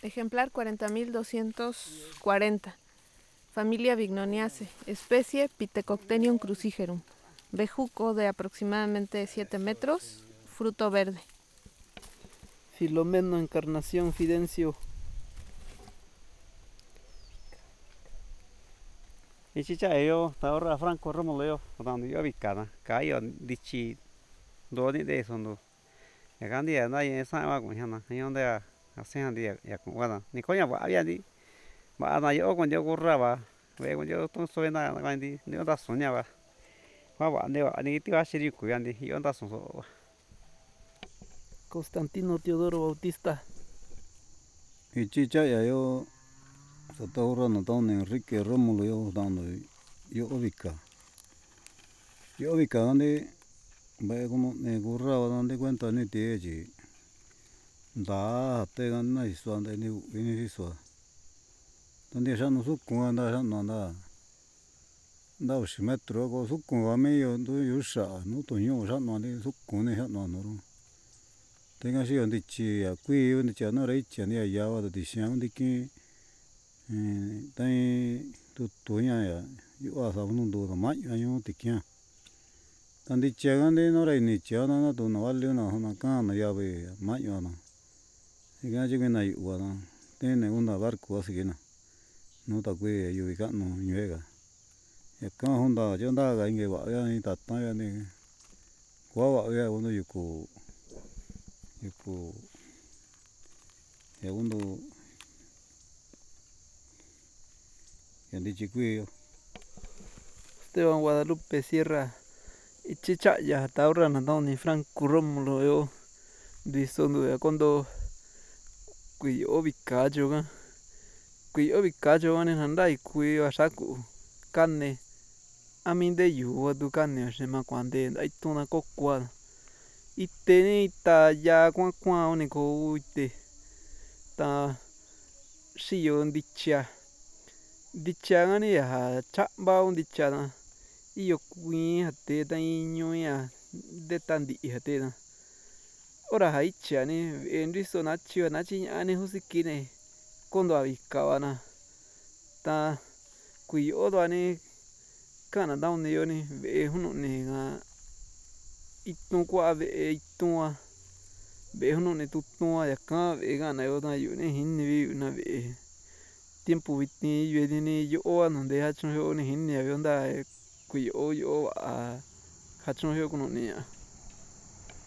Ejemplar 40.240. Familia Bignoniaceae. Especie Pithecoctenium crucigerum. Bejuco de aproximadamente 7 metros. Fruto verde. Filomeno Encarnación Fidencio. Ichichayo, ahora Franco Romoleo, donde yo ubicada, cayo dichi, doni de eso no. Ya candia na ya sa ma con hana, y donde hacen día ya con guada. Ni coña va había di. Va na yo con yo curraba. Ve con yo ton soy na gandi, ni onda soñaba. Va ne va ni ti va shiri ku gandi, y onda son so. Constantino Teodoro Bautista. Ichichayo, Sataura no don Enrique Rómulo yo dando yo ubica. Yo ubica donde ve como me curraba donde cuenta ni tie chi. Da te ganna y suande ni sua. Donde ya no sucumba anda ya no anda. Da 8 metros go sucumba medio do yusha no to yo ya no ni sucune ya no no. Tenga si onde chi ya qui onde cha no rei cha ni ya wa de xian onde ki tai tu ya yo asa no do ma yo te kya. Donde cha gande no rei ni cha no to no vale no ka no ya ve ma yo no. Tenga chi na yo wa no. Tiene una barco así que no ta qui yo vi no nuega. Ya ka honda yo nda ga inge wa ya ni ta ta ya ni. Kwa wa ya uno yuko segundo Yandichicuyo. Esteban Guadalupe Sierra. Ichichaya Taura Nadoni Franco Rómulo yo. Disondo ya cuando kui obicayo ga. Kui obicayo ga ni handai kui asaku kane. Aminde yu wadu kane shema kwande aituna kokwa. Ite ni ta ya kwa oni ko ite. Ta shiyo ndicha. Dicha gani ya chamba un dicha na. Iyo kuin hate ta inyo ya de tandi hate na. Ora haicha ni enriso nachi wa nachi ani husikine. Kondo abikawa na. Ta kui odo ani kana daun yo ni ve hunu ni ga itun kwa ve itun ve hunu ni tutun ya kan ve gana yo na yu ni hinni vi na ve tiempo vitni yu ni yo anu de hachun yo ni hinni ya onda kui yo a hachun yo kuno ni ya.